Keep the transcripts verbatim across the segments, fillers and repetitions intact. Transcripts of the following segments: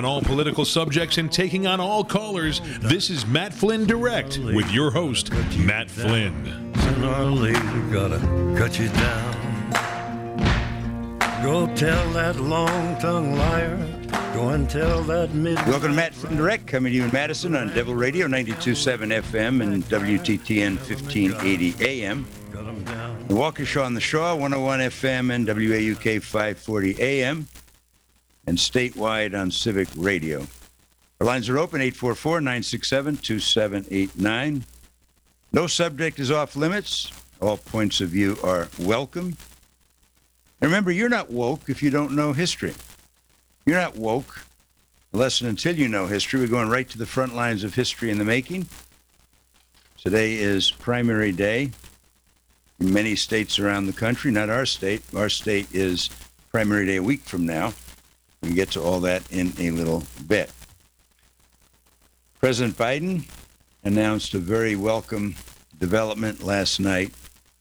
on all political subjects and taking on all callers. This is Matt Flynn Direct with your host, Matt Flynn. Sooner or later, gotta cut you down. Go tell that long-tongued liar. Go and tell that mid. Welcome to Matt Flynn Direct, coming to you in Madison on Devil Radio, ninety-two point seven F M and W T T N fifteen eighty A M. The Waukesha on the Shaw, one oh one F M and W A U K five forty A M. And statewide on Civic Radio. Our lines are open, eight four four, nine six seven, two seven eight nine. No subject is off limits. All points of view are welcome. And remember, you're not woke if you don't know history. You're not woke unless and until you know history. We're going right to the front lines of history in the making. Today is primary day in many states around the country. Not our state. Our state is primary day a week from now. We can get to all that in a little bit. President Biden announced a very welcome development last night.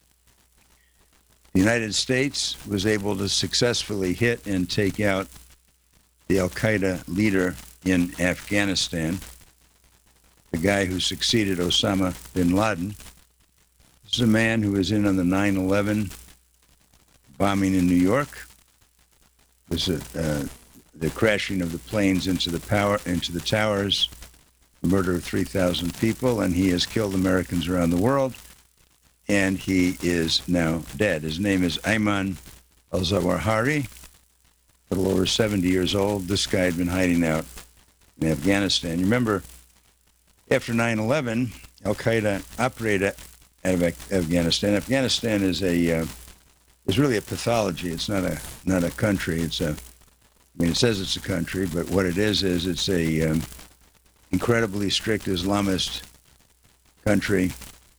The United States was able to successfully hit and take out the al-Qaeda leader in Afghanistan, the guy who succeeded Osama bin Laden. This is a man who was in on the nine eleven bombing in New York. This is uh, the crashing of the planes into the power into the towers, the murder of three thousand people, and he has killed Americans around the world, and he is now dead. His name is Ayman al-Zawahiri, a little over seventy years old. This guy had been hiding out in Afghanistan. You remember, after nine eleven, al-Qaeda operated out of Afghanistan. Afghanistan is a uh, is really a pathology. It's not a not a country. It's a I mean, it says it's a country, but what it is is it's a um, incredibly strict Islamist country,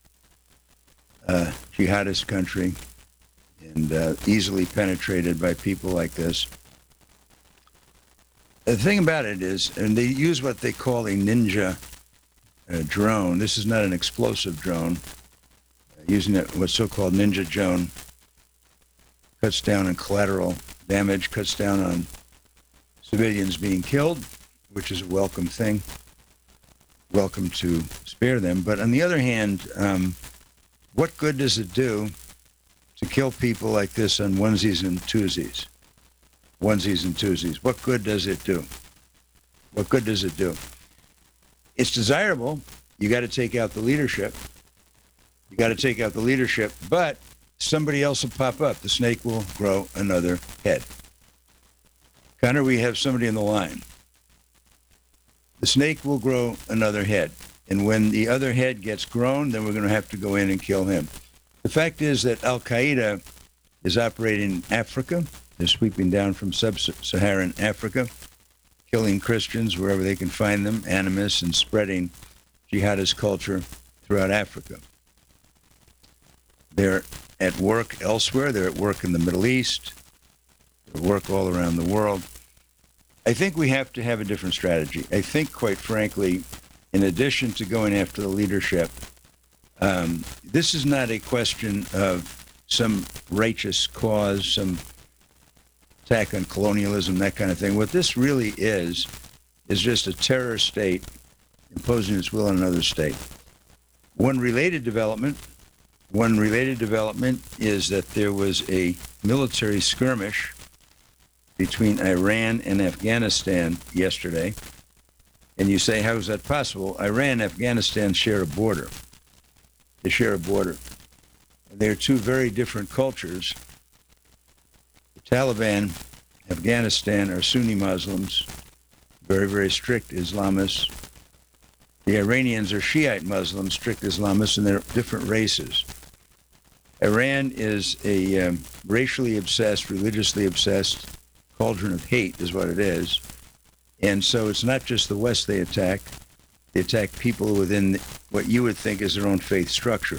uh, jihadist country, and uh, easily penetrated by people like this. The thing about it is, and they use what they call a ninja uh, drone. This is not an explosive drone. Uh, using it, what's so-called ninja drone cuts down on collateral damage, cuts down on civilians being killed, which is a welcome thing. Welcome to spare them. But on the other hand, um, what good does it do to kill people like this on onesies and twosies? Onesies and twosies. What good does it do? What good does it do? It's desirable. You got to take out the leadership. You got to take out the leadership, but somebody else will pop up. The snake will grow another head. Connor, we have somebody in the line. The snake will grow another head. And when the other head gets grown, then we're going to have to go in and kill him. The fact is that al-Qaeda is operating in Africa. They're sweeping down from sub-Saharan Africa, killing Christians wherever they can find them, animists, and spreading jihadist culture throughout Africa. They're at work elsewhere. They're at work in the Middle East. They work all around the world. I think we have to have a different strategy. I think, quite frankly, in addition to going after the leadership, um, this is not a question of some righteous cause, some attack on colonialism, that kind of thing. What this really is, is just a terror state imposing its will on another state. One related development, one related development is that there was a military skirmish between Iran and Afghanistan yesterday. And you say, how is that possible? Iran and Afghanistan share a border. They share a border. They're two very different cultures. The Taliban, Afghanistan, are Sunni Muslims, very, very strict Islamists. The Iranians are Shiite Muslims, strict Islamists, and they're different races. Iran is a um, racially obsessed, religiously obsessed cauldron of hate is what it is. And so it's not just the West they attack. They attack people within what you would think is their own faith structure.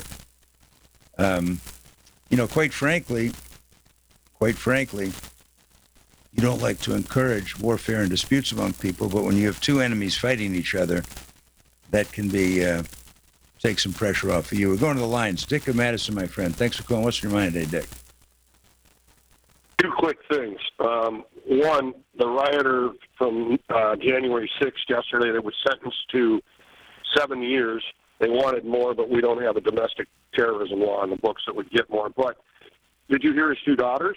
Um, you know, quite frankly, quite frankly, you don't like to encourage warfare and disputes among people, but when you have two enemies fighting each other, that can be, uh, take some pressure off of you. We're going to the lines. Dick of Madison, my friend. Thanks for calling. What's on your mind today, Dick? Two quick things. Um, one, the rioter from uh, January sixth yesterday that was sentenced to seven years. They wanted more, but we don't have a domestic terrorism law in the books that would get more. But did you hear his two daughters?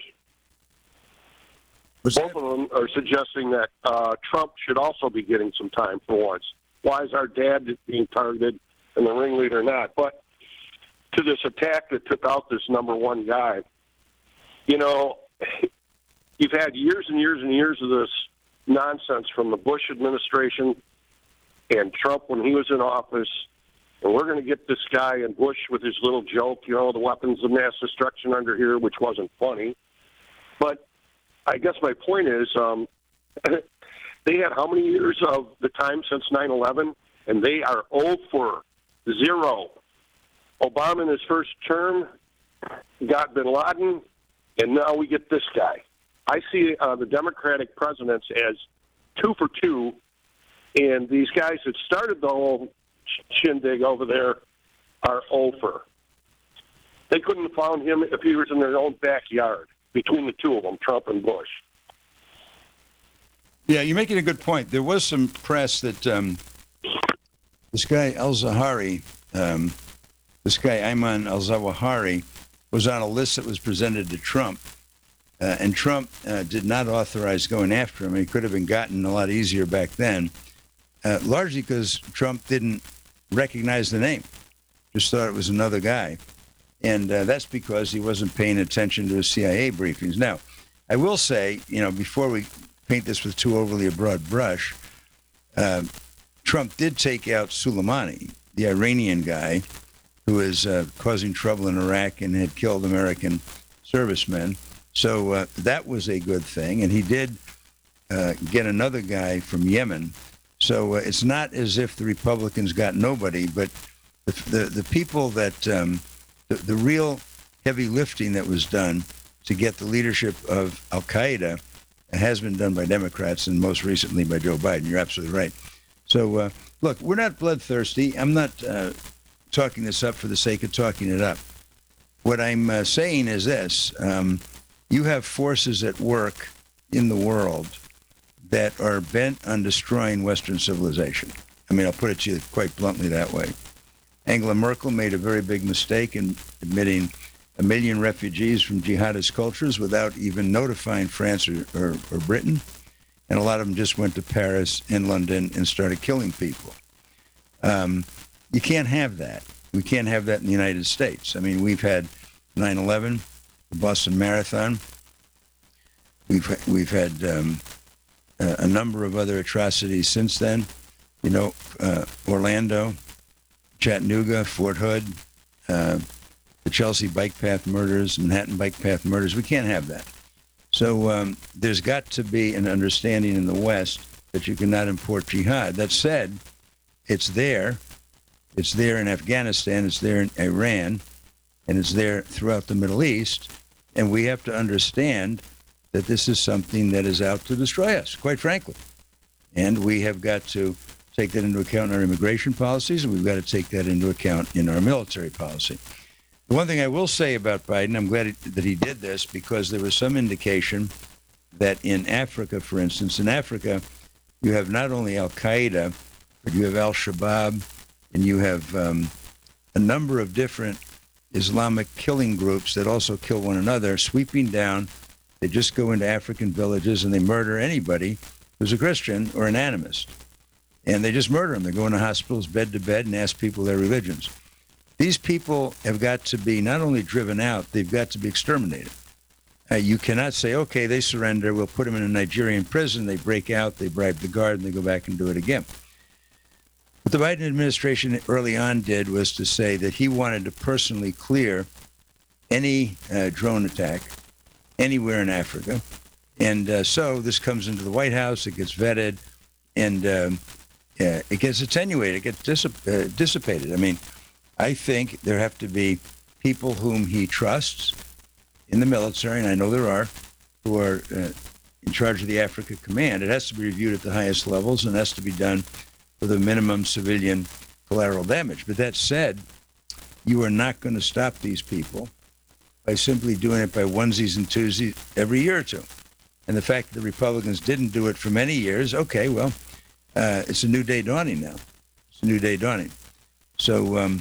Was Both that- of them are suggesting that uh, Trump should also be getting some time for once. Why is our dad being targeted and the ringleader not? But to this attack that took out this number one guy, you know, you've had years and years and years of this nonsense from the Bush administration and Trump when he was in office. And we're going to get this guy and Bush with his little joke, you know, the weapons of mass destruction under here, which wasn't funny. But I guess my point is, um, they had how many years of the time since nine eleven, and they are oh for zero. Obama in his first term got bin Laden, and now we get this guy. I see uh, the Democratic presidents as two for two, and these guys that started the whole shindig over there are over. They couldn't have found him if he was in their own backyard between the two of them, Trump and Bush. Yeah, you're making a good point. There was some press that um, this guy al-Zawahiri, um, this guy Ayman al-Zawahiri, was on a list that was presented to Trump, uh, and Trump uh, did not authorize going after him. He could have been gotten a lot easier back then, uh, largely because Trump didn't recognize the name, just thought it was another guy. And uh, that's because he wasn't paying attention to his C I A briefings. Now, I will say, you know, before we paint this with too overly a broad brush, uh, Trump did take out Soleimani, the Iranian guy who is uh, causing trouble in Iraq and had killed American servicemen. So uh, that was a good thing. And he did uh, get another guy from Yemen. So uh, it's not as if the Republicans got nobody, but the the, the people that um, the, the real heavy lifting that was done to get the leadership of Al-Qaeda has been done by Democrats and most recently by Joe Biden. You're absolutely right. So, uh, look, we're not bloodthirsty. I'm not uh, talking this up for the sake of talking it up. What I'm uh, saying is this. Um, you have forces at work in the world that are bent on destroying Western civilization. I mean, I'll put it to you quite bluntly that way. Angela Merkel made a very big mistake in admitting a million refugees from jihadist cultures without even notifying France or, or, or Britain. And a lot of them just went to Paris and London and started killing people. Um, you can't have that. We can't have that in the United States. I mean, we've had nine eleven, the Boston Marathon. We've, we've had um, a, a number of other atrocities since then. You know, uh, Orlando, Chattanooga, Fort Hood, uh, the Chelsea bike path murders, Manhattan bike path murders. We can't have that. So um, there's got to be an understanding in the West that you cannot import jihad. That said, it's there. It's there in Afghanistan. It's there in Iran. And it's there throughout the Middle East. And we have to understand that this is something that is out to destroy us, quite frankly. And we have got to take that into account in our immigration policies, and we've got to take that into account in our military policy. The one thing I will say about Biden, I'm glad that he did this, because there was some indication that in Africa, for instance, in Africa, you have not only Al-Qaeda, but you have Al-Shabaab, and you have um, a number of different Islamic killing groups that also kill one another, sweeping down. They just go into African villages and they murder anybody who's a Christian or an animist. And they just murder them. They go into hospitals, bed to bed, and ask people their religions. These people have got to be not only driven out, they've got to be exterminated. Uh, you cannot say, okay, they surrender, we'll put them in a Nigerian prison, they break out, they bribe the guard, and they go back and do it again. What the Biden administration early on did was to say that he wanted to personally clear any uh, drone attack anywhere in Africa. And uh, so this comes into the White House, it gets vetted, and um, uh, it gets attenuated, it gets dissip- uh, dissipated. I mean, I think there have to be people whom he trusts in the military, and I know there are, who are uh, in charge of the Africa Command. It has to be reviewed at the highest levels, and has to be done for the minimum civilian collateral damage. But that said, you are not going to stop these people by simply doing it by onesies and twosies every year or two. And the fact that the Republicans didn't do it for many years, okay, well, uh, it's a new day dawning now. It's a new day dawning. So um,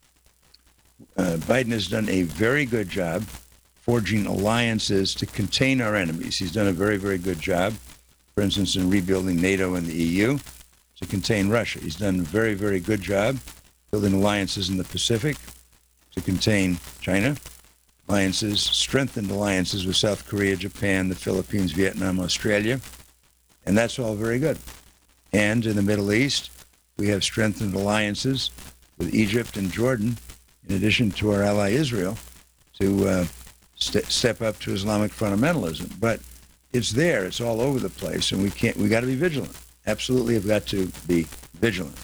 uh, Biden has done a very good job forging alliances to contain our enemies. He's done a very, very good job, for instance, in rebuilding NATO and the E U to contain Russia. He's done a very, very good job building alliances in the Pacific to contain China, alliances, strengthened alliances with South Korea, Japan, the Philippines, Vietnam, Australia, and that's all very good. And in the Middle East, we have strengthened alliances with Egypt and Jordan, in addition to our ally Israel, to uh, st- step up to Islamic fundamentalism. But it's there; it's all over the place, and we can't. We got to be vigilant. Absolutely, have got to be vigilant.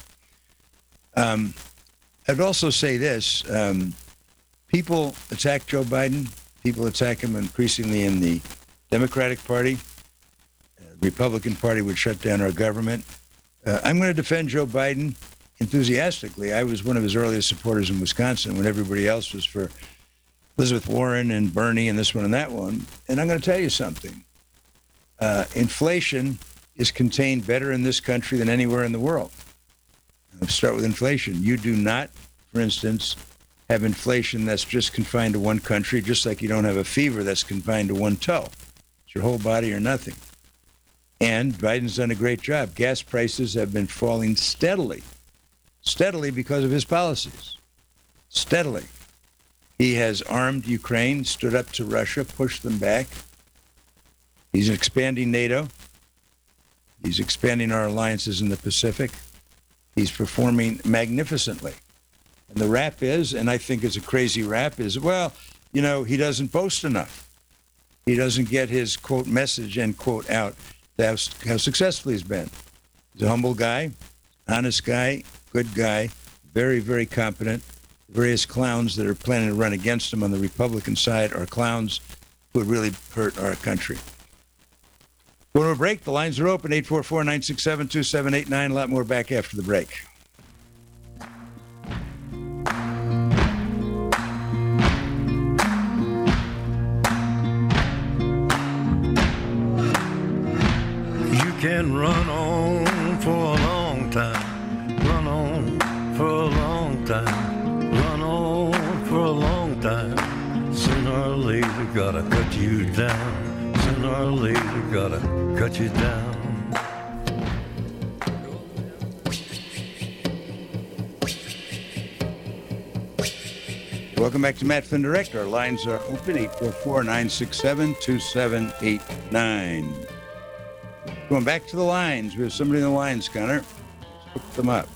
Um, I'd also say this: um, people attack Joe Biden. People attack him increasingly in the Democratic Party. Uh, Republican Party would shut down our government. Uh, I'm going to defend Joe Biden enthusiastically. I was one of his earliest supporters in Wisconsin when everybody else was for Elizabeth Warren and Bernie and this one and that one. And I'm going to tell you something. Uh, inflation is contained better in this country than anywhere in the world. Let's start with inflation. You do not, for instance, have inflation that's just confined to one country, just like you don't have a fever that's confined to one toe. It's your whole body or nothing. And Biden's done a great job. Gas prices have been falling steadily, steadily because of his policies. Steadily. He has armed Ukraine, stood up to Russia, pushed them back. He's expanding NATO. He's expanding our alliances in the Pacific. He's performing magnificently. And the rap is, and I think it's a crazy rap, is, well, you know, he doesn't boast enough. He doesn't get his, quote, message, end quote, out. That's how successful he's been. He's a humble guy, honest guy, good guy, very, very competent. The various clowns that are planning to run against him on the Republican side are clowns who would really hurt our country. Going to a break. The lines are open, eight four four, nine six seven, two seven eight nine. A lot more back after the break. Can run on for a long time, run on for a long time, run on for a long time. Sooner or later, gotta cut you down. Sooner or later, gotta cut you down. Welcome back to Matt Flynn Direct. Our lines are open, eight four four, nine six seven, two seven eight nine. Going back to the lines. We have somebody in the lines, Connor. Let's hook them up.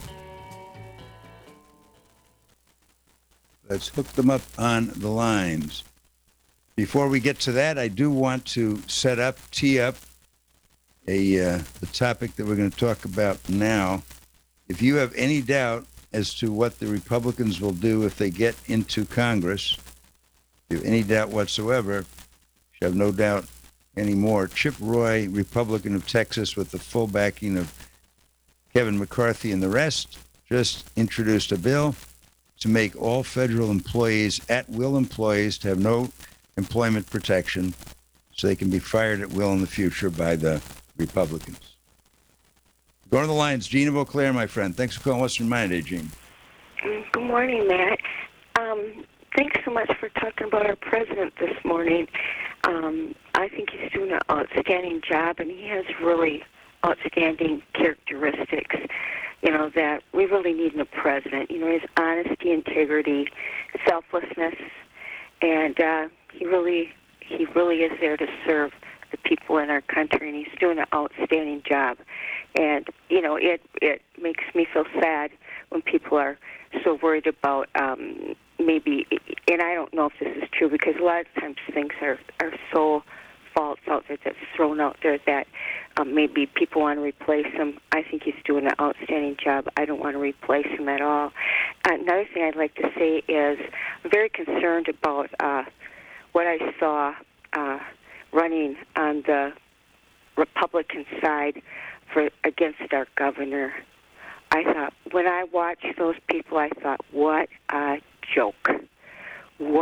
Let's hook them up on the lines. Before we get to that, I do want to set up, tee up a uh, the topic that we're going to talk about now. If you have any doubt as to what the Republicans will do if they get into Congress, if you have any doubt whatsoever, you should have no doubt anymore. Chip Roy, Republican of Texas, with the full backing of Kevin McCarthy and the rest, just introduced a bill to make all federal employees at-will employees to have no employment protection so they can be fired at will in the future by the Republicans. Going to the lines, Gene of Eau Claire, my friend. Thanks for calling Western Mind today, Gene. Good morning, Matt. Um, thanks so much for talking about our president this morning. Um, I think he's doing an outstanding job, and he has really outstanding characteristics, you know, that we really need in a president. You know, his honesty, integrity, selflessness, and uh, he really, he really is there to serve the people in our country, and he's doing an outstanding job. And, you know, it, it makes me feel sad when people are so worried about um, maybe, and I don't know if this is true, because a lot of times things are, are so false out there that's thrown out there that um, maybe people want to replace him. I think he's doing an outstanding job. I don't want to replace him at all. Uh, another thing I'd like to say is I'm very concerned about uh, what I saw uh, running on the Republican side for against our governor. I thought, when I watched those people, I thought, what a joke. What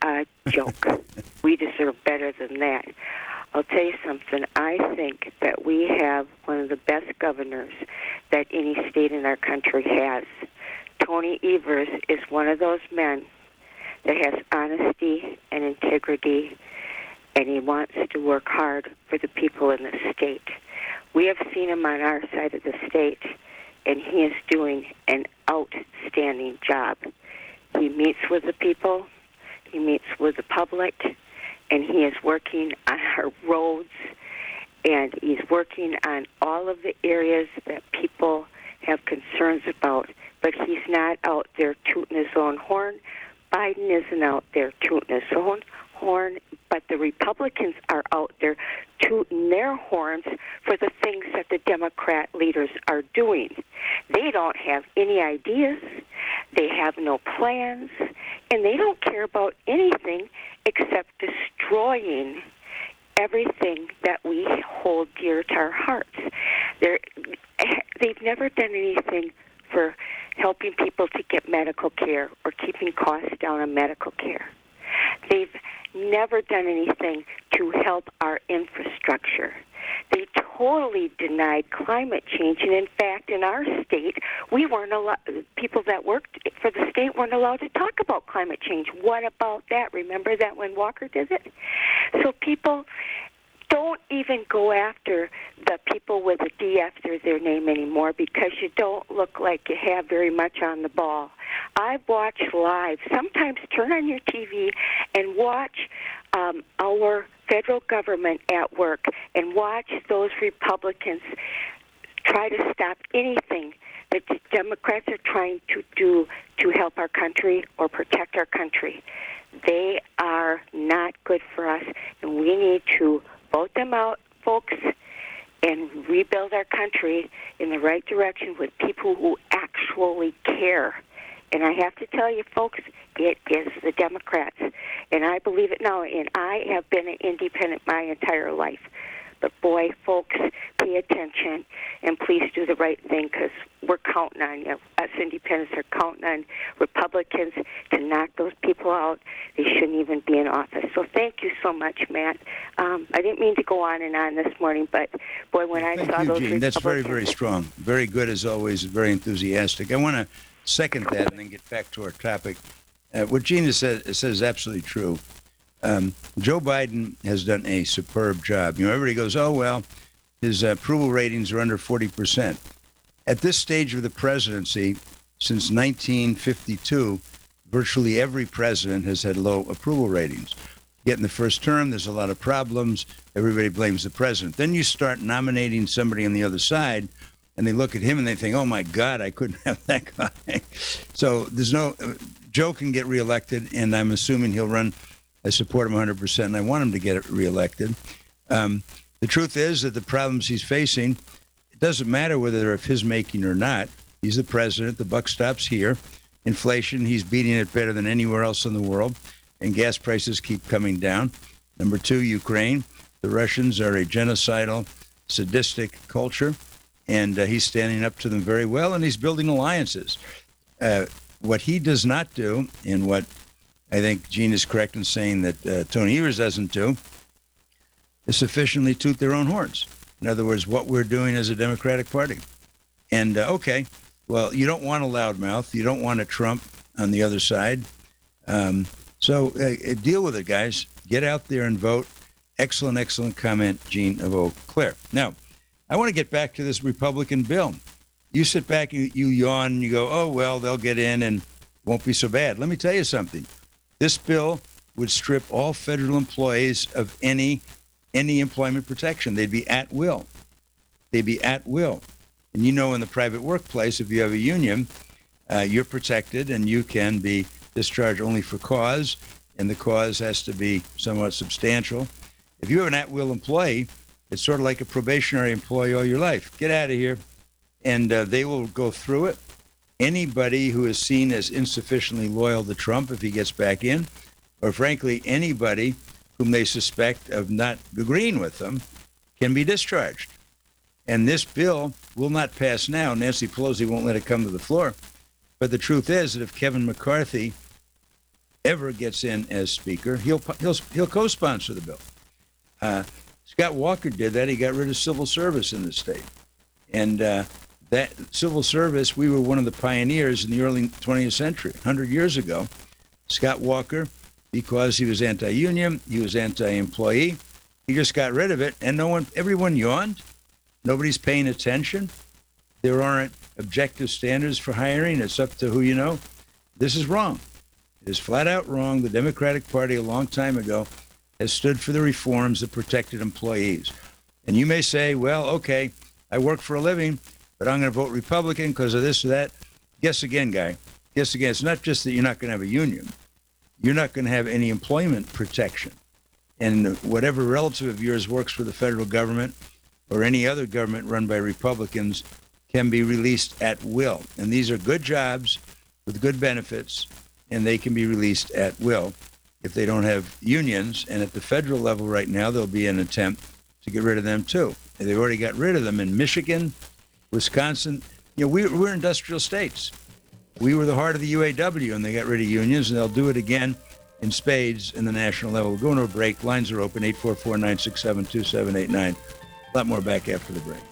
a joke. We deserve better than that. I'll tell you something. I think that we have one of the best governors that any state in our country has. Tony Evers is one of those men that has honesty and integrity, and he wants to work hard for the people in the state. We have seen him on our side of the state, and he is doing an outstanding job. He meets with the people, he meets with the public, and he is working on our roads, and he's working on all of the areas that people have concerns about. But he's not out there tooting his own horn. Biden isn't out there tooting his own horn, but the Republicans are out there tooting their horns for the things that the Democrat leaders are doing. They don't have any ideas, they have no plans, and they don't care about anything except destroying everything that we hold dear to our hearts. They're, they've never done anything for helping people to get medical care or keeping costs down on medical care. They've never done anything to help our infrastructure. They totally denied climate change, and in fact, in our state, we weren't allowed. People that worked for the state weren't allowed to talk about climate change. What about that? Remember that when Walker did it? So people don't even go after the people with a D after their name anymore because you don't look like you have very much on the ball. I watch live. Sometimes turn on your T V and watch um, our federal government at work and watch those Republicans try to stop anything that the Democrats are trying to do to help our country or protect our country. They are not good for us, and we need to vote them out, folks, and rebuild our country in the right direction with people who actually care. And I have to tell you, folks, it is the Democrats. And I believe it now, and I have been an independent my entire life. But boy, folks, pay attention, and please do the right thing, because we're counting on you. Us independents are counting on Republicans to knock those people out. They shouldn't even be in office. So thank you so much, Matt. Um, I didn't mean to go on and on this morning, but boy, when I Thank saw you, those Jean. That's very, very strong. Very good, as always, very enthusiastic. I want to second that and then get back to our topic. Uh, what Gina said, says is absolutely true. Um, Joe Biden has done a superb job. You know, everybody goes, oh, well, his uh, approval ratings are under forty percent. At this stage of the presidency, since nineteen fifty-two, virtually every president has had low approval ratings. Yet in the first term, there's a lot of problems. Everybody blames the president. Then you start nominating somebody on the other side, and they look at him and they think, oh, my God, I couldn't have that guy. So there's no uh, Joe can get reelected, and I'm assuming he'll run. I support him one hundred percent, and I want him to get reelected. Um, the truth is that the problems he's facing, it doesn't matter whether they're of his making or not. He's the president. The buck stops here. Inflation, he's beating it better than anywhere else in the world, and gas prices keep coming down. Number two, Ukraine. The Russians are a genocidal, sadistic culture, and uh, he's standing up to them very well, and he's building alliances. Uh, what he does not do, and what I think Gene is correct in saying that uh, Tony Evers doesn't do, is sufficiently toot their own horns. In other words, what we're doing as a Democratic Party. And, uh, okay, well, you don't want a loudmouth. You don't want a Trump on the other side. Um, so uh, deal with it, guys. Get out there and vote. Excellent, excellent comment, Gene of Eau Claire. Now, I want to get back to this Republican bill. You sit back, you, you yawn, and you go, oh, well, they'll get in and won't be so bad. Let me tell you something. This bill would strip all federal employees of any any employment protection. They'd be at will. They'd be at will. And you know, in the private workplace, if you have a union, uh, you're protected and you can be discharged only for cause, and the cause has to be somewhat substantial. If you have an at-will employee, it's sort of like a probationary employee all your life. Get out of here. And uh, they will go through it. Anybody who is seen as insufficiently loyal to Trump, if he gets back in, or frankly, anybody whom they suspect of not agreeing with them, can be discharged. And this bill will not pass now. Nancy Pelosi won't let it come to the floor. But the truth is that if Kevin McCarthy ever gets in as Speaker, he'll he'll he'll co-sponsor the bill. Uh, Scott Walker did that. He got rid of civil service in the state, and uh, that civil service, we were one of the pioneers in the early twentieth century, one hundred years ago. Scott Walker, because he was anti-union, he was anti-employee, he just got rid of it, and no one, everyone yawned. Nobody's paying attention. There aren't objective standards for hiring. It's up to who you know. This is wrong. It is flat out wrong. The Democratic Party a long time ago has stood for the reforms that protected employees. And you may say, well, okay, I work for a living, but I'm going to vote Republican because of this or that. Guess again, guy. Guess again. It's not just that you're not going to have a union. You're not going to have any employment protection. And whatever relative of yours works for the federal government or any other government run by Republicans can be released at will. And these are good jobs with good benefits, and they can be released at will if they don't have unions. And at the federal level right now, there'll be an attempt to get rid of them too. And they've already got rid of them in Michigan, Wisconsin. You know, we, we're industrial states. We were the heart of the U A W, and they got rid of unions, and they'll do it again in spades in the national level. We're going to a break. Lines are open, eight four four, nine six seven, two seven eight nine. A lot more back after the break.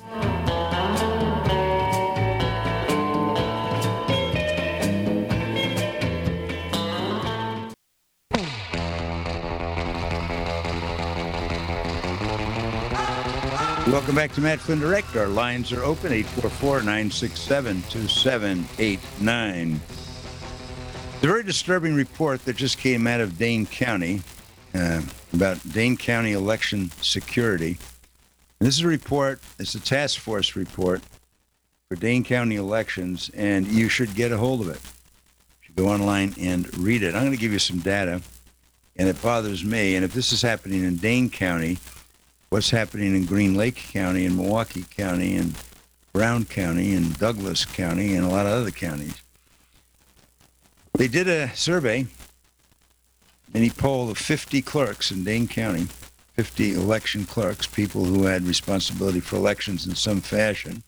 Welcome back to Matt Flynn Direct. Our lines are open, eight four four, nine six seven, two seven eight nine. It's a very disturbing report that just came out of Dane County uh, about Dane County election security. And this is a report, it's a task force report for Dane County elections, and you should get a hold of it. You should go online and read it. I'm going to give you some data, and it bothers me. And if this is happening in Dane County, what's happening in Green Lake County and Milwaukee County and Brown County and Douglas County and a lot of other counties. They did a survey, mini poll of fifty clerks in Dane County, fifty election clerks, people who had responsibility for elections in some fashion.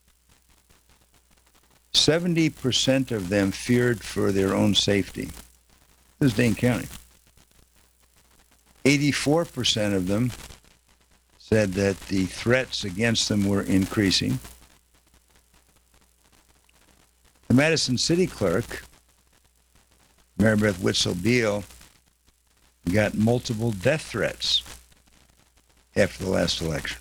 seventy percent of them feared for their own safety. This is Dane County. eighty-four percent of them said that the threats against them were increasing. The Madison City clerk, Mary Beth Witzel Beal, got multiple death threats after the last election.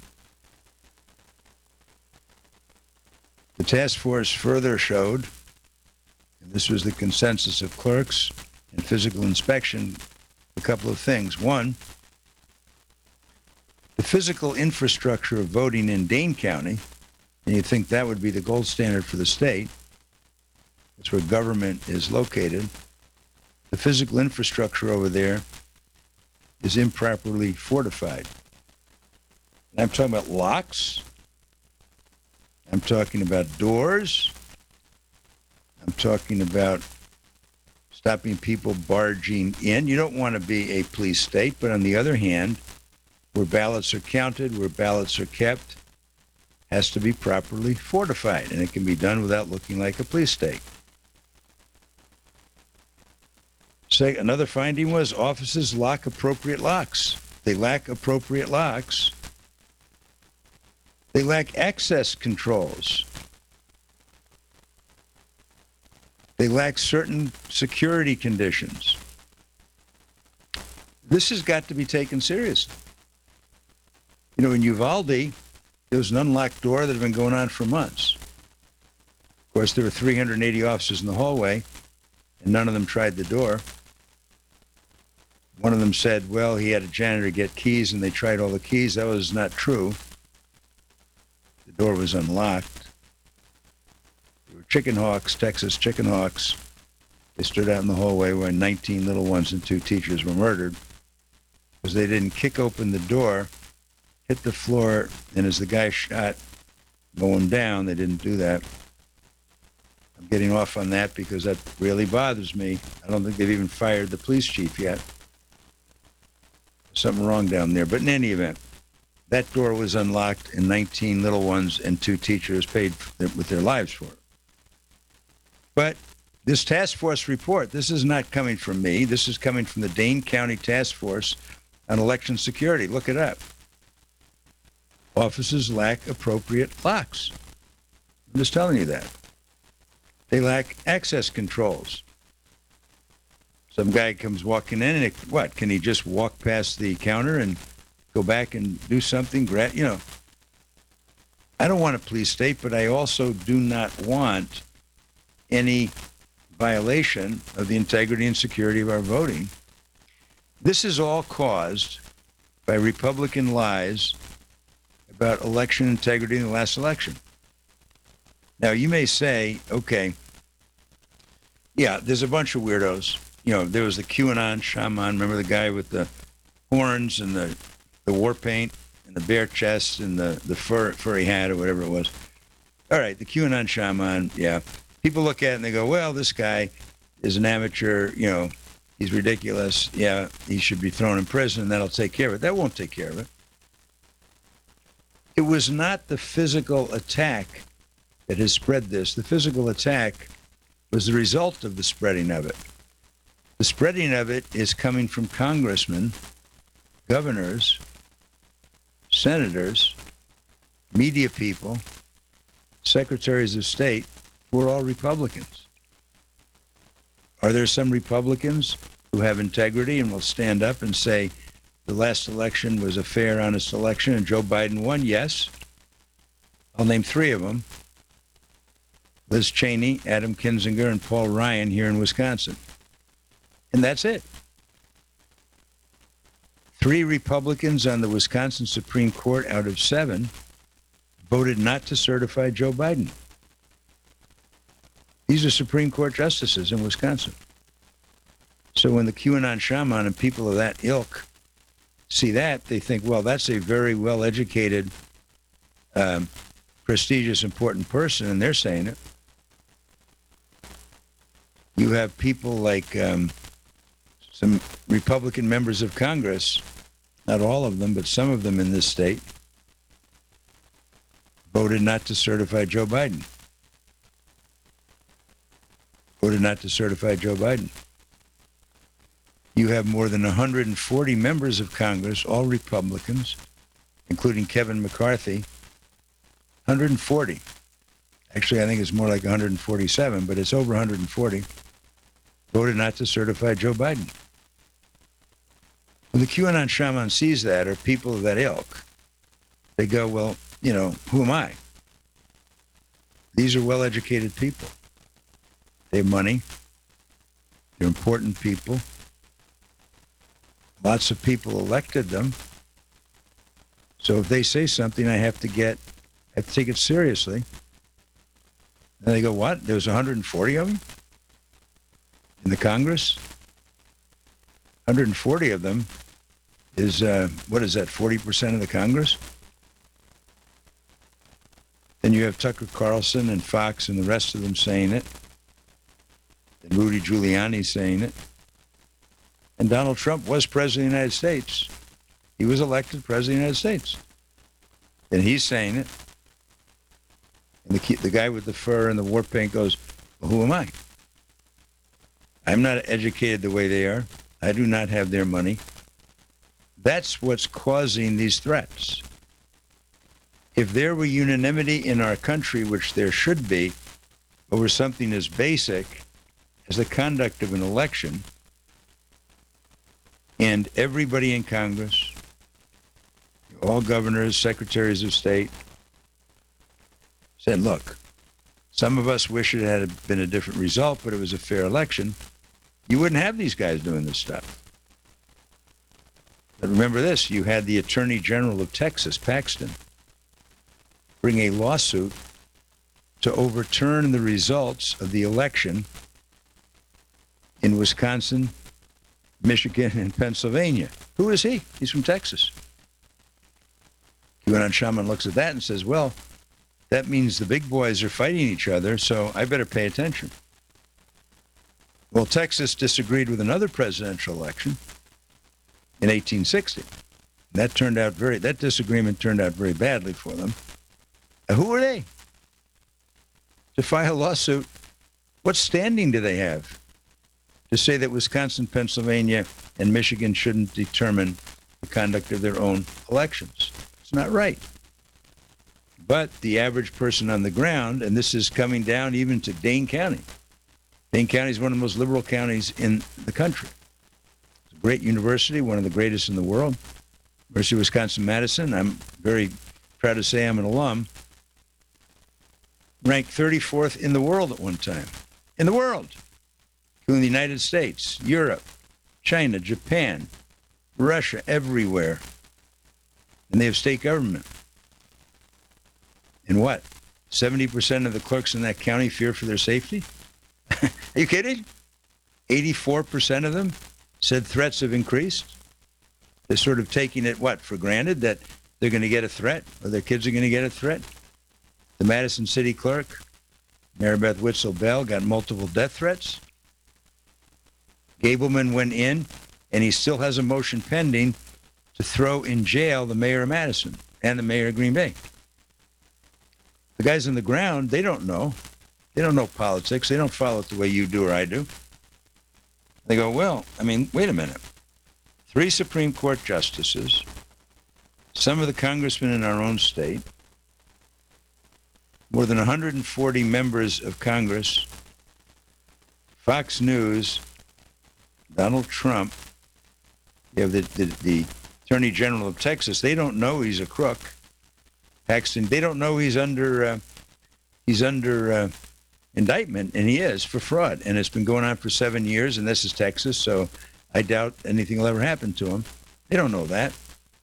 The task force further showed, and this was the consensus of clerks and physical inspection, a couple of things. One, the physical infrastructure of voting in Dane County, and you'd think that would be the gold standard for the state. That's where government is located. The physical infrastructure over there is improperly fortified. And I'm talking about locks. I'm talking about doors. I'm talking about stopping people barging in. You don't want to be a police state, but on the other hand, where ballots are counted, where ballots are kept, has to be properly fortified, and it can be done without looking like a police state. So another finding was offices lack appropriate locks. They lack appropriate locks. They lack access controls. They lack certain security conditions. This has got to be taken seriously. You know, in Uvalde, there was an unlocked door that had been going on for months. Of course, there were three hundred eighty officers in the hallway, and none of them tried the door. One of them said, well, he had a janitor get keys, and they tried all the keys. That was not true. The door was unlocked. There were chicken hawks, Texas chicken hawks. They stood out in the hallway where nineteen little ones and two teachers were murdered because they didn't kick open the door, hit the floor, and as the guy shot, mow him down. They didn't do that. I'm getting off on that because that really bothers me. I don't think they've even fired the police chief yet. There's something wrong down there. But in any event, that door was unlocked, and nineteen little ones and two teachers paid with their lives for it. But this task force report, this is not coming from me. This is coming from the Dane County Task Force on Election Security. Look it up. Offices lack appropriate locks. I'm just telling you that. They lack access controls. Some guy comes walking in, and it, what? Can he just walk past the counter and go back and do something? You know, I don't want a police state, but I also do not want any violation of the integrity and security of our voting. This is all caused by Republican lies about election integrity in the last election. Now, you may say, okay, yeah, there's a bunch of weirdos. You know, there was the QAnon shaman. Remember the guy with the horns and the, the war paint and the bare chest and the, the fur, furry hat or whatever it was? All right, the QAnon shaman, yeah. People look at it and they go, well, this guy is an amateur, you know, he's ridiculous. Yeah, he should be thrown in prison and that'll take care of it. That won't take care of it. It was not the physical attack that has spread this. The physical attack was the result of the spreading of it. The spreading of it is coming from congressmen, governors, senators, media people, secretaries of state, who are all Republicans. Are there some Republicans who have integrity and will stand up and say the last election was a fair, honest election and Joe Biden won? Yes. I'll name three of them. Liz Cheney, Adam Kinzinger, and Paul Ryan here in Wisconsin. And that's it. Three Republicans on the Wisconsin Supreme Court out of seven voted not to certify Joe Biden. These are Supreme Court justices in Wisconsin. So when the QAnon shaman and people of that ilk see that, they think, well, that's a very well-educated, um, prestigious, important person, and they're saying it. You have people like um, some Republican members of Congress, not all of them, but some of them in this state, voted not to certify Joe Biden. Voted not to certify Joe Biden. You have more than one hundred forty members of Congress, all Republicans, including Kevin McCarthy. one hundred forty. Actually, I think it's more like one hundred forty-seven, but it's over one hundred forty. Voted not to certify Joe Biden. When the QAnon shaman sees that, or people of that ilk, they go, well, you know, who am I? These are well-educated people. They have money. They're important people. Lots of people elected them. So if they say something, I have to get, I have to take it seriously. And they go, what? There was one hundred forty of them in the Congress? one hundred forty of them is, uh, what is that, forty percent of the Congress? Then you have Tucker Carlson and Fox and the rest of them saying it. And Rudy Giuliani saying it. And Donald Trump was president of the United States. He was elected president of the United States. And he's saying it. And the, the guy with the fur and the war paint goes, well, who am I? I'm not educated the way they are. I do not have their money. That's what's causing these threats. If there were unanimity in our country, which there should be, over something as basic as the conduct of an election, and everybody in Congress, all governors, secretaries of state, said, look, some of us wish it had been a different result, but it was a fair election, you wouldn't have these guys doing this stuff. But remember this, you had the Attorney General of Texas, Paxton, bring a lawsuit to overturn the results of the election in Wisconsin, Michigan, and Pennsylvania. Who is he? He's from Texas. QAnon shaman looks at that and says, well, that means the big boys are fighting each other, so I better pay attention. Well, Texas disagreed with another presidential election in eighteen sixty. That turned out very, that disagreement turned out very badly for them. And who are they to file a lawsuit What standing do they have to say that Wisconsin, Pennsylvania, and Michigan shouldn't determine the conduct of their own elections? It's not right. But the average person on the ground, and this is coming down even to Dane County. Dane County is one of the most liberal counties in the country. It's a great university, one of the greatest in the world. University of Wisconsin-Madison. I'm very proud to say I'm an alum. Ranked thirty-fourth in the world at one time. In the world. Including the United States, Europe, China, Japan, Russia, everywhere. And they have state government. And what? seventy percent of the clerks in that county fear for their safety? Are you kidding? eighty-four percent of them said threats have increased. They're sort of taking it, what, for granted that they're going to get a threat or their kids are going to get a threat. The Madison City clerk, Maribeth Witzel Bell, got multiple death threats. Gableman went in, and he still has a motion pending to throw in jail the mayor of Madison and the mayor of Green Bay. The guys on the ground, they don't know. They don't know politics. They don't follow it the way you do or I do. They go, well, I mean, wait a minute. Three Supreme Court justices, some of the congressmen in our own state, more than one hundred forty members of Congress, Fox News, Donald Trump, you have the, the, the Attorney General of Texas. They don't know he's a crook. Paxton, they don't know he's under uh, he's under uh, indictment, and he is for fraud. And it's been going on for seven years, and this is Texas, so I doubt anything will ever happen to him. They don't know that.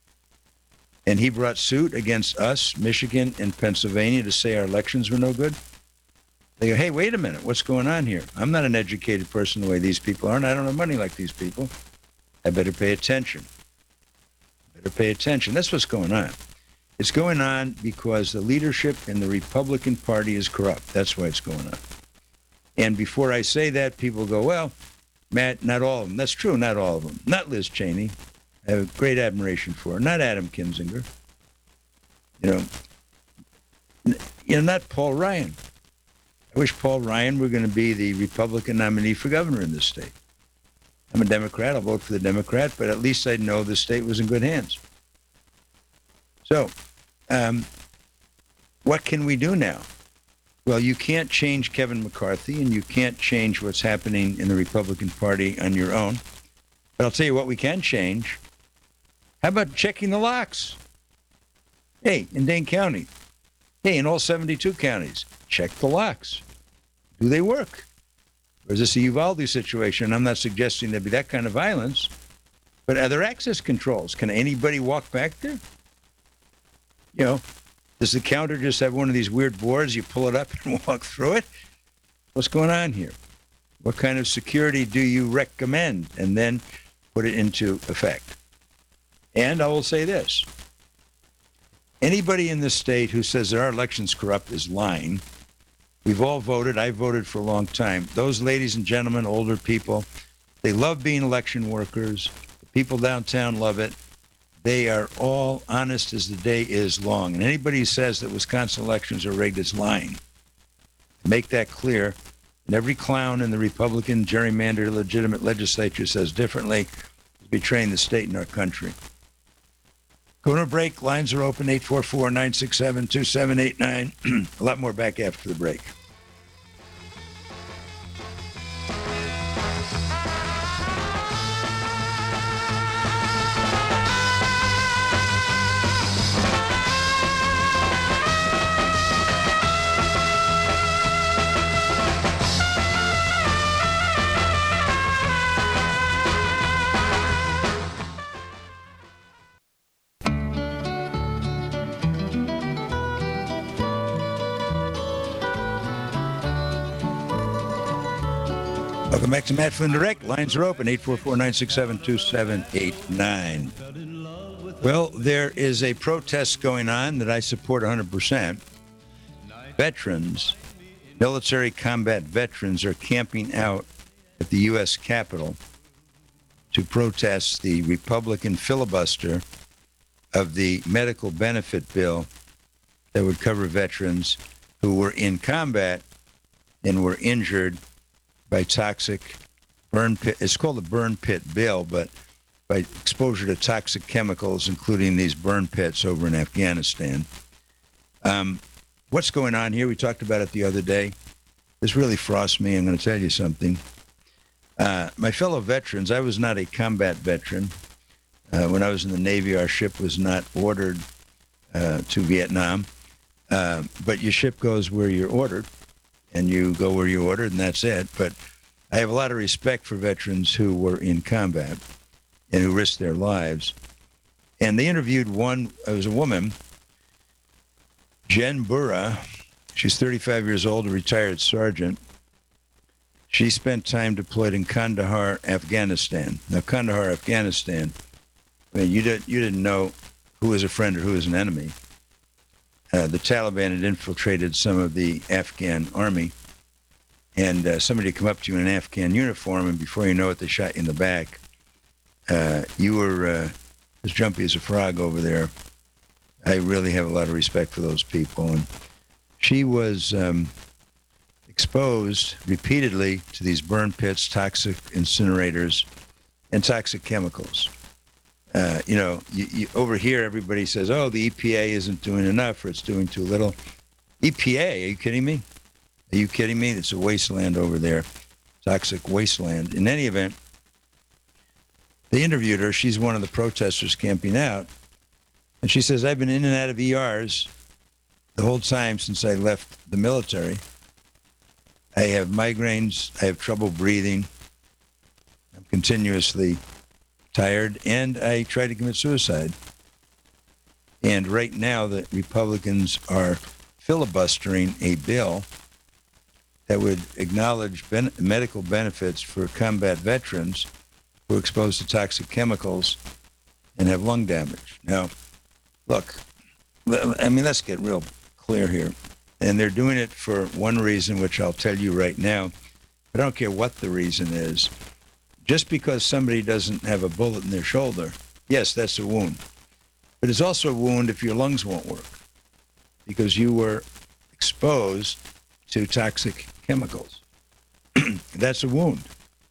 And he brought suit against us, Michigan, and Pennsylvania to say our elections were no good. They go, hey, wait a minute, what's going on here? I'm not an educated person the way these people are, and I don't have money like these people. I better pay attention. Better pay attention. That's what's going on. It's going on because the leadership in the Republican Party is corrupt. That's why it's going on. And before I say that, people go, well, Matt, not all of them. That's true, not all of them. Not Liz Cheney. I have great admiration for her. Not Adam Kinzinger. You know, you know, not Paul Ryan. I wish Paul Ryan were going to be the Republican nominee for governor in this state. I'm a Democrat. I'll vote for the Democrat, but at least I'd know the state was in good hands. So, um, what can we do now? Well, you can't change Kevin McCarthy, and you can't change what's happening in the Republican Party on your own. But I'll tell you what we can change. How about checking the locks? Hey, in Dane County. Hey, in all seventy-two counties, check the locks. Do they work? Or is this a Uvalde situation? I'm not suggesting there'd be that kind of violence. But are there access controls? Can anybody walk back there? You know, does the counter just have one of these weird boards? You pull it up and walk through it? What's going on here? What kind of security do you recommend? And then put it into effect. And I will say this. Anybody in this state who says that our election's corrupt is lying. We've all voted. I voted for a long time. Those ladies and gentlemen, older people, they love being election workers. The people downtown love it. They are all honest as the day is long. And anybody who says that Wisconsin elections are rigged is lying. Make that clear. And every clown in the Republican gerrymandered legitimate legislature says differently is betraying the state and our country. Going to a break. Lines are open, eight four four, nine six seven, two seven eight nine. A lot more back after the break. Welcome back to Matt Flynn Direct. Lines are open, eight four four, nine six seven, two seven eight nine. Well, there is a protest going on that I support one hundred percent. Veterans, military combat veterans, are camping out at the U S Capitol to protest the Republican filibuster of the medical benefit bill that would cover veterans who were in combat and were injured by toxic burn pit. It's called the burn pit bill, but by exposure to toxic chemicals, including these burn pits over in Afghanistan. Um, what's going on here? We talked about it the other day. This really frosts me. I'm going to tell you something. Uh, my fellow veterans, I was not a combat veteran. Uh, when I was in the Navy, our ship was not ordered uh, to Vietnam. Uh, but your ship goes where you're ordered, and you go where you're ordered, and that's it. But I have a lot of respect for veterans who were in combat and who risked their lives. And they interviewed one, it was a woman, Jen Burra. She's thirty-five years old, a retired sergeant. She spent time deployed in Kandahar, Afghanistan. Now, Kandahar, Afghanistan, I mean, you, did, you didn't know who was a friend or who was an enemy. Uh, the Taliban had infiltrated some of the Afghan army, and uh, somebody come up to you in an Afghan uniform, and before you know it, they shot you in the back. Uh, you were uh, as jumpy as a frog over there. I really have a lot of respect for those people. And she was um, exposed repeatedly to these burn pits, toxic incinerators, and toxic chemicals. Uh, you know, you, you, over here, everybody says, oh, the E P A isn't doing enough or it's doing too little. E P A, are you kidding me? Are you kidding me? It's a wasteland over there, toxic wasteland. In any event, they interviewed her. She's one of the protesters camping out. And she says, I've been in and out of E Rs the whole time since I left the military. I have migraines. I have trouble breathing. I'm continuously tired, and I tried to commit suicide. And right now, the Republicans are filibustering a bill that would acknowledge ben- medical benefits for combat veterans who are exposed to toxic chemicals and have lung damage. Now, look, I mean, let's get real clear here. And they're doing it for one reason, which I'll tell you right now. I don't care what the reason is. Just because somebody doesn't have a bullet in their shoulder, yes, that's a wound. But it's also a wound if your lungs won't work because you were exposed to toxic chemicals. That's a wound.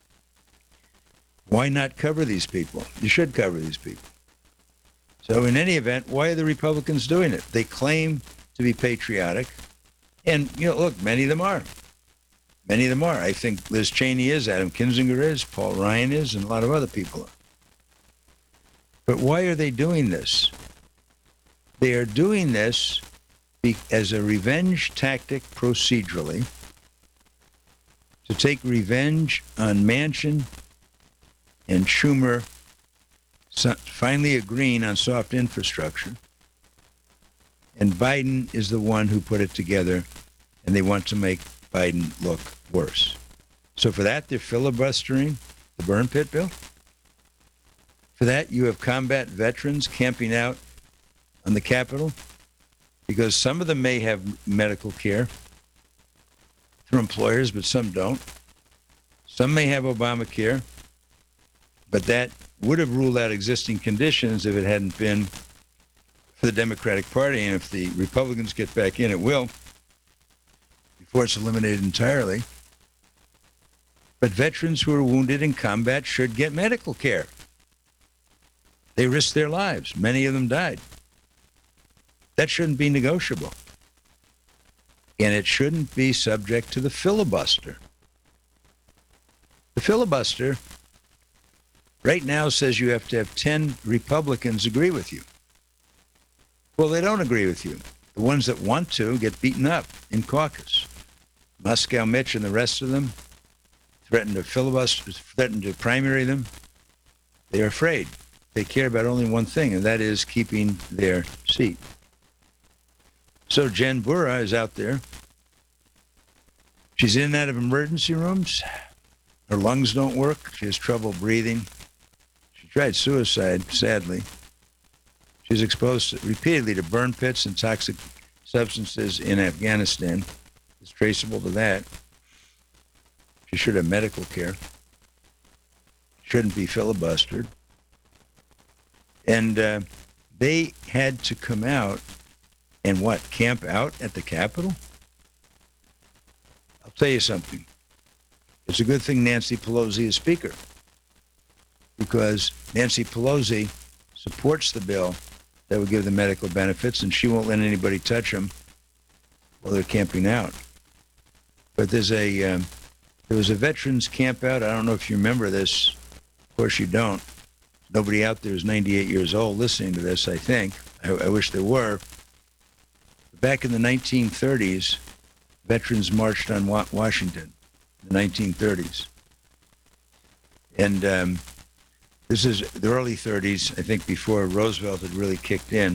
Why not cover these people? You should cover these people. So in any event, why are the Republicans doing it? They claim to be patriotic. And, you know, look, many of them are. Many of them are. I think Liz Cheney is, Adam Kinzinger is, Paul Ryan is, and a lot of other people are. But why are they doing this? They are doing this be- as a revenge tactic procedurally to take revenge on Manchin and Schumer so- finally agreeing on soft infrastructure. And Biden is the one who put it together, and they want to make Biden look worse. So for that, they're filibustering the burn pit bill. For that, you have combat veterans camping out on the Capitol because some of them may have medical care through employers, but some don't. Some may have Obamacare, but that would have ruled out existing conditions if it hadn't been for the Democratic Party. And if the Republicans get back in, it will, before it's eliminated entirely. But veterans who are wounded in combat should get medical care. They risked their lives. Many of them died. That shouldn't be negotiable. And it shouldn't be subject to the filibuster. The filibuster right now says you have to have ten Republicans agree with you. Well, they don't agree with you. The ones that want to get beaten up in caucus. Moscow Mitch and the rest of them threaten to filibuster, threaten to primary them. They are afraid. They care about only one thing, and that is keeping their seat. So Jen Burra is out there. She's in and out of emergency rooms. Her lungs don't work. She has trouble breathing. She tried suicide, sadly. She's exposed repeatedly to burn pits and toxic substances in Afghanistan. It's traceable to that. She should have medical care. Shouldn't be filibustered. And uh, they had to come out and what, camp out at the Capitol? I'll tell you something. It's a good thing Nancy Pelosi is Speaker, because Nancy Pelosi supports the bill that would give the medical benefits, and she won't let anybody touch them while they're camping out. But there's a um, there was a veterans camp out. I don't know if you remember this. Of course you don't. Nobody out there is ninety-eight years old listening to this, I think. I, I wish there were. Back in the nineteen thirties, veterans marched on Wa- Washington in the nineteen thirties. And um, this is the early thirties, I think, before Roosevelt had really kicked in.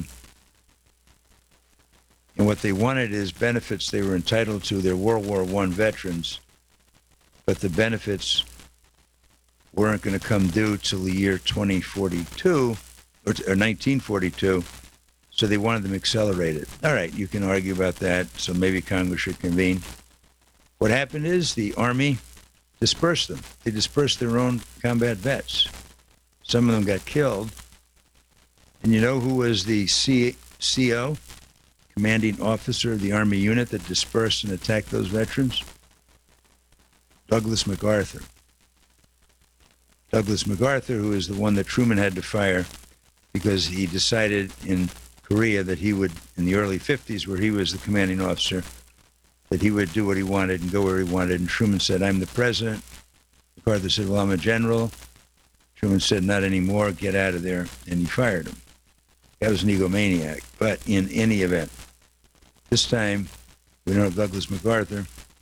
And what they wanted is benefits they were entitled to. They're World War One veterans, but the benefits weren't going to come due till the year twenty forty-two, or, or nineteen forty-two, so they wanted them accelerated. All right, you can argue about that, so maybe Congress should convene. What happened is the Army dispersed them. They dispersed their own combat vets. Some of them got killed. And you know who was the C- CO, commanding officer of the Army unit that dispersed and attacked those veterans? Douglas MacArthur. Douglas MacArthur, who is the one that Truman had to fire because he decided in Korea that he would, in the early fifties, where he was the commanding officer, that he would do what he wanted and go where he wanted. And Truman said, I'm the president. MacArthur said, well, I'm a general. Truman said, not anymore, get out of there. And he fired him. That was an egomaniac. But in any event, this time, we don't have Douglas MacArthur.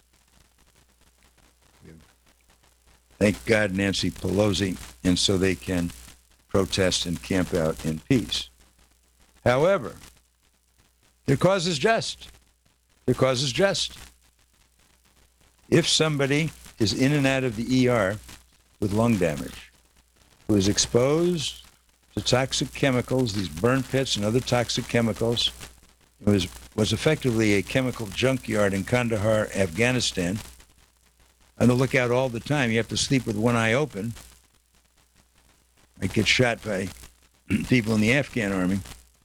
Thank God Nancy Pelosi, and so they can protest and camp out in peace. However, their cause is just. Their cause is just. If somebody is in and out of the E R with lung damage, who is exposed to toxic chemicals, these burn pits and other toxic chemicals, it was, was effectively a chemical junkyard in Kandahar, Afghanistan, on the lookout all the time. You have to sleep with one eye open. Might get shot by people in the Afghan army.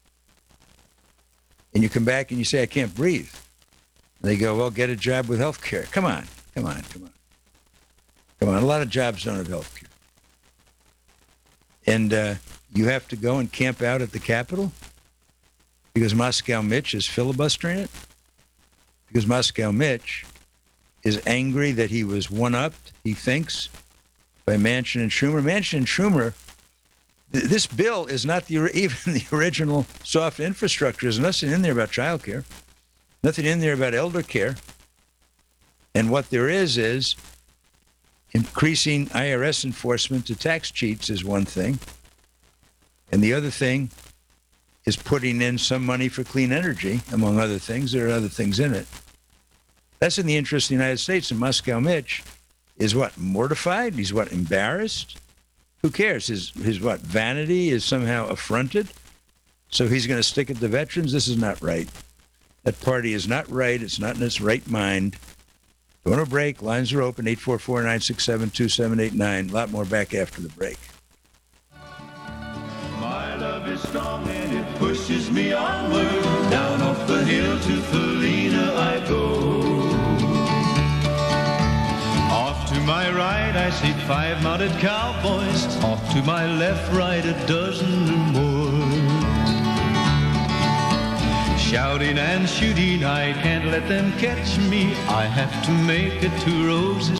And you come back and you say, I can't breathe. They go, well, get a job with health care. Come on, come on, come on. Come on, a lot of jobs don't have health care. And uh, you have to go and camp out at the Capitol because Moscow Mitch is filibustering it? Because Moscow Mitch is angry that he was one-upped, he thinks, by Manchin and Schumer. Manchin and Schumer, th- this bill is not the, even the original soft infrastructure. There's nothing in there about child care, nothing in there about elder care. And what there is is increasing I R S enforcement to tax cheats is one thing. And the other thing is putting in some money for clean energy, among other things. There are other things in it. That's in the interest of the United States. And Moscow Mitch is what, mortified? He's what, embarrassed? Who cares? His, his what, vanity is somehow affronted? So he's going to stick it to veterans? This is not right. That party is not right. It's not in its right mind. Going to break. Lines are open, eight four four, nine six seven, two seven eight nine. A lot more back after the break. My love is strong and it pushes me onward. Down off the hill to Felina I go. Off to my right I see five mounted cowboys. Off to my left, right, a dozen or more. Shouting and shooting, I can't let them catch me. I have to make it to Roses.